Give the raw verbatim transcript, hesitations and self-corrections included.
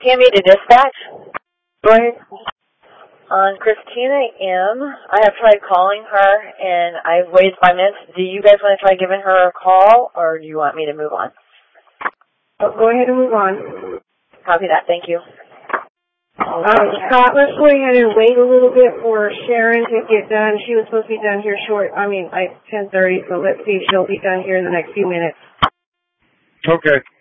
Tammy to dispatch. Go ahead. On Christina M. I have tried calling her, and I've waited five minutes. Do you guys want to try giving her a call, or do you want me to move on? Oh, go ahead and move on. Copy that. Thank you. Um, Scott, let's go ahead and wait a little bit for Sharon to get done. She was supposed to be done here short, I mean, like ten thirty, so let's see if she'll be done here in the next few minutes. Okay.